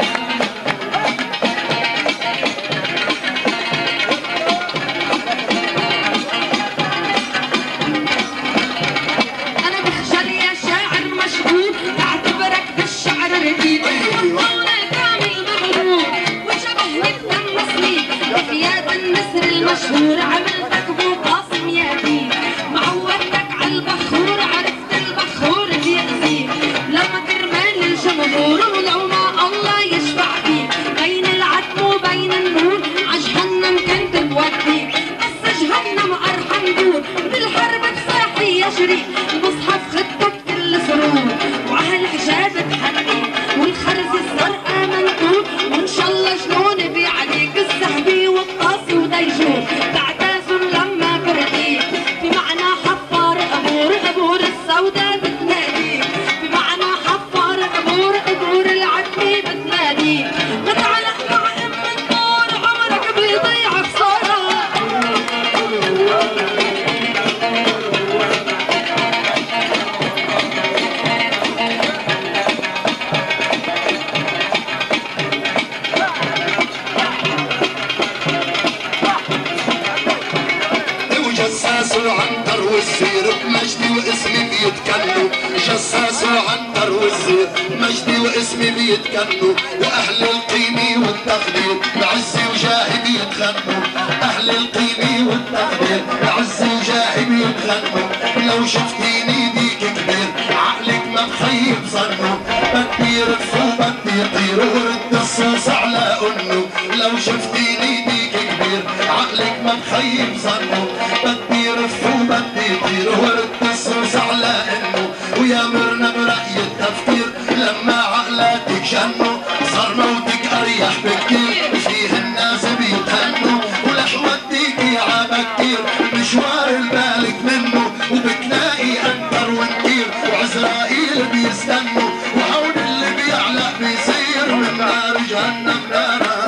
Speaker 2: أنا بخجل يا شاعر مشهور أعتبرك بالشعر رديء قولك كامل مغرور وشبهني بتمسني بخيات النسر المشهور عملتك أبو قاسم يا دين معودتك عالبخور عرفت البخور بيأذيك لما كرمال الجمهور ولو ما الله يشفع فيك بين العتم وبين النور عجهنم كنت بوديك بس جهنم أرحم دور بالحرب بصاحي يا شريك المصحف خدته بكل سرور وعهل حجاب تحنيك والخرز الزرقاء منثور وان شاء الله جنون بيعليك الذهبي والطاسي وديجور بعتازن لما برديك بمعنى حفار امور امور السوداء بتناديك بمعنى حفار امور امور العتمي بتناديك بتعلق مع ام النور عمرك بيضيع خساره
Speaker 1: وجساس وعنتر والزير بمجدي واسمي بيتكنوا جساس وعنتر والزير بمجدي واسمي بيتكنوا واهل القيمة والتقدير بعزي وجاهي بيتغنوا اهل القيمة والتقدير بعزي وجاهي بيتغنوا لو شفتيني بخيب ظنه، بدي رف وبدي طير ورد الصوص على انه، لو شفتيني ديك كبير عقلك ما بخيب ظنه، بدي رف وبدي طير ورد الصوص على انه، ويا مرنا برأي التفكير لما عقلاتك جنوا، صار موتك اريح بكتير، فيه الناس بيتهنوا، ولح وديكي عبكتير مشوار البالك منه، وبتلاقي انكر ونكير وعزرائيل بيستنوا، وهون اللي بيعلق بيصير من نار جهنم نارا.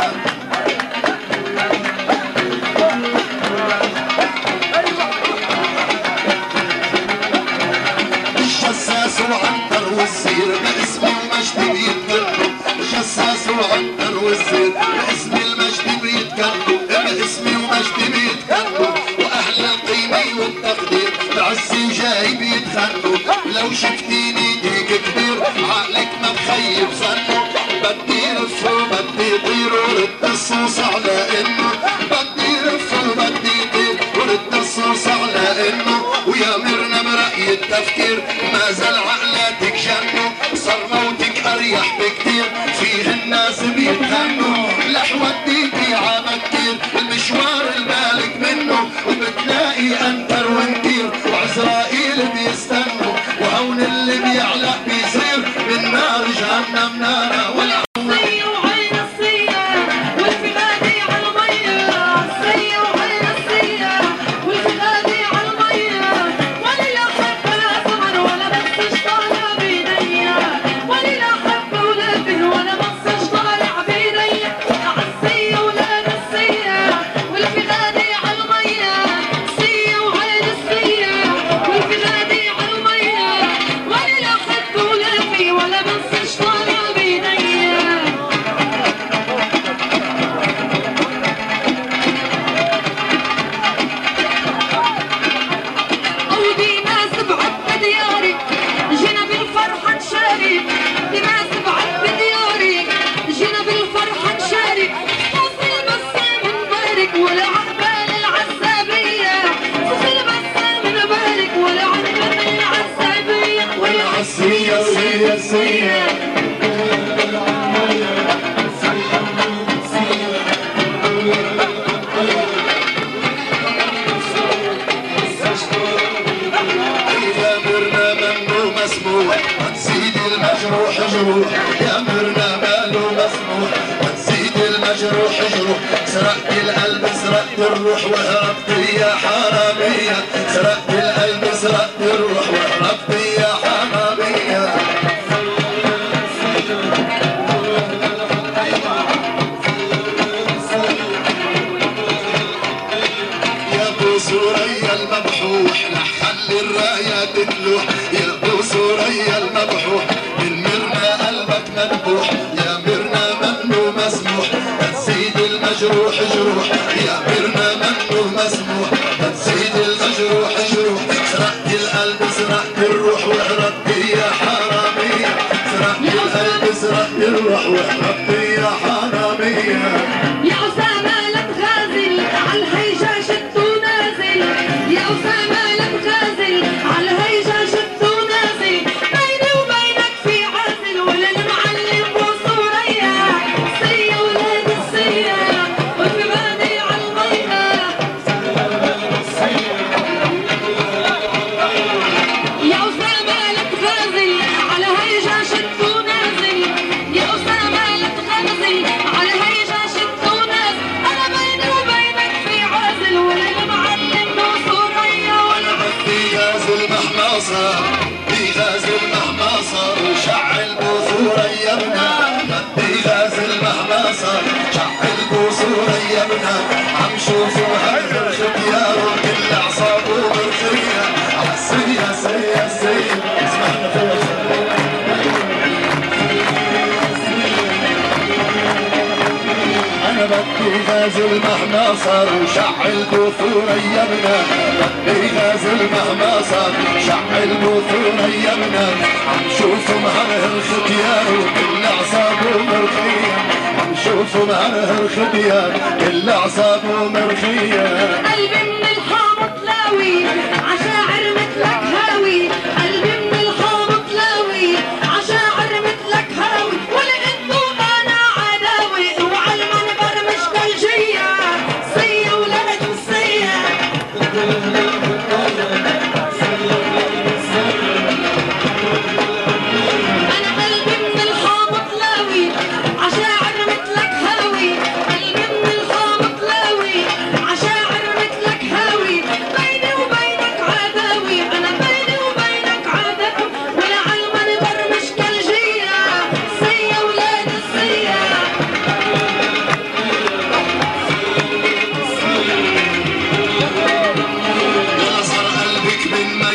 Speaker 1: الجساس وعنتر والزير باسمي ومجدي بيتكلموا، الجساس وعنتر والزير باسمي المجد بيتكلموا، باسمي ومجدي بيتكلموا، واهل القيمه والتقدير بعزي وجاي بيتخنوا، لو شفتيني ديك كبير عقلك ما بخيب ظنه، بدي رف وبدي طير ورد الصوص على انه، بدي رف وبدي طير ورد الصوص على انه، ويا مرنا برأي التفكير ما زال عقلاتك جنوا، صار موتك اريح بكتير، فيه الناس بيتهنوا، لح وديكي عبكتير المشوار المالك منه، وبتلاقي انكر ونكير وعزرائيل بيستنوا، وهون اللي بيعلق بيصير من نار جهنم نارا. ولا يا مرنا ماله مسموح، تزيد المجروح جروح، سرقت القلب سرقت الروح وهربت يا حرامية، سرقت القلب سرقت الروح وهربت يا حرامية. يا ابو سوريا المبحوح لح خلي الراية تتلوح، يا ابو سوريا المبحوح مذبوح، يا مرنا منه مسموح، تزيد المجروح جروح، يا مرنا منه مسموح، تزيد المجروح جروح، سرقت القلب سرقت الروح وهربت يا حرامية، سرقت القلب سرقت الروح وهربت يا حرامية.
Speaker 2: يا أسامة لا تغازل عالهيجة شد ونازل، يا أسامة لا تغازل عالهيجة شد ونازل، بيني وبينك في عازل ولا المعلم وصوريا، سيا ولاد السيا وفي بادي عالمية. يا أسامة لا تغازل عالهيجة شد ونازل، يا أسامة لا تغازل عالهيجة شد ونازل، أنا بيني وبينك في عازل ولا المعلم وصوريا ولا
Speaker 1: بدي غازل محماصة، بدي غازل محماصة وشعل بوصورة يمنا، بدي غازل محماصة شعل بوصورة يمنا، عم شوفوا هالخ ختياره كل أعصابه مرخية، عالسيا سيا سيا اسمعنا فيها. أنا بدي غازل محماصة وشعل بوصورة يمنا، بدي غازل محماصة شعل بوصورة يمنا، عم شوفوا مهره الختيار وكل أعصابه مرخية، عم شوفوا مهره الختيار كل أعصابه مرخية.
Speaker 2: قلبي من الحامض لاوي عشاعر مثلك هاوي، قلبي من الحامض لاوي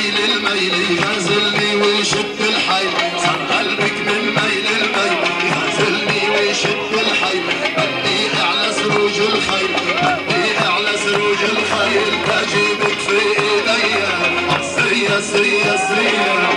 Speaker 1: ميل الميل يغازلني ويشد الحيل صار قلبك من ميل الميل يغازلني ويشد الحيل بدي اعلى سروج الخيل بدي اعلى سروج الخيل بجيبك في ايديا سرية سرية سرية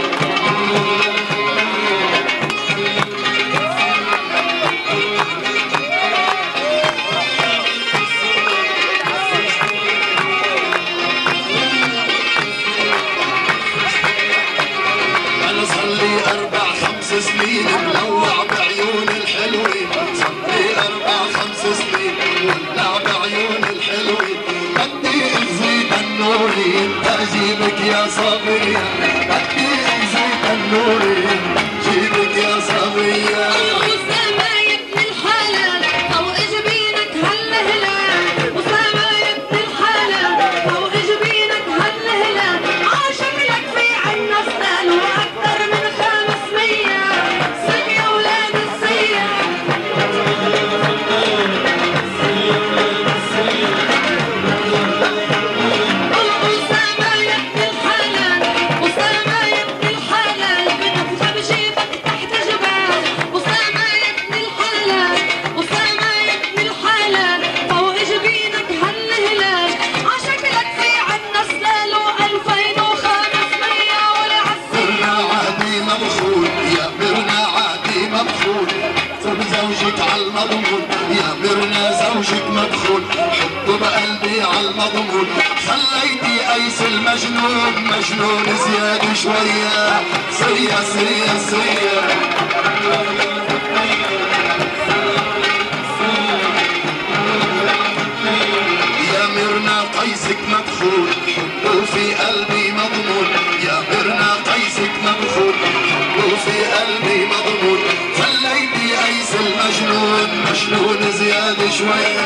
Speaker 1: سنين ملوع بعيون الحلوين صلي 4-5 سنين مولع بعيون الحلوين بدي ازيد النورين اجيبك يا صبية بدي ازيد النورين جيبك يا صبية
Speaker 2: أسامة يا ابن الحلال فوق جبينك هالهلال أسامة يا ابن الحلال فوق جبينك هالهلال عاشق لك في عنا سنان وأكثر من 500 سن يا ولاد السيا أسامة يا ابن الحلال أسامة يا ابن الحلال بنفخ بجيبك تحت جبال أسامة يا ابن الحلال أسامة يا ابن الحلال فوق جبينك هالهلال عاشق لك في عنا سلال و2500 ولا عالسيا
Speaker 1: عادي مبخول يا مرنا عادي مبخول حب زوجك عالمضمون يا مرنا زوجك مدخول حب بقلبي عالمضمون خليتي ايس المجنون مجنون زيادة شوية سرية سرية سرية يا مرنا قيسك مدخول حبه في قلبي مضمون يا مرنا قيسك مدخول حبه في قلبي مضمون خليتي ايس المجنون مجنون زيادة شوية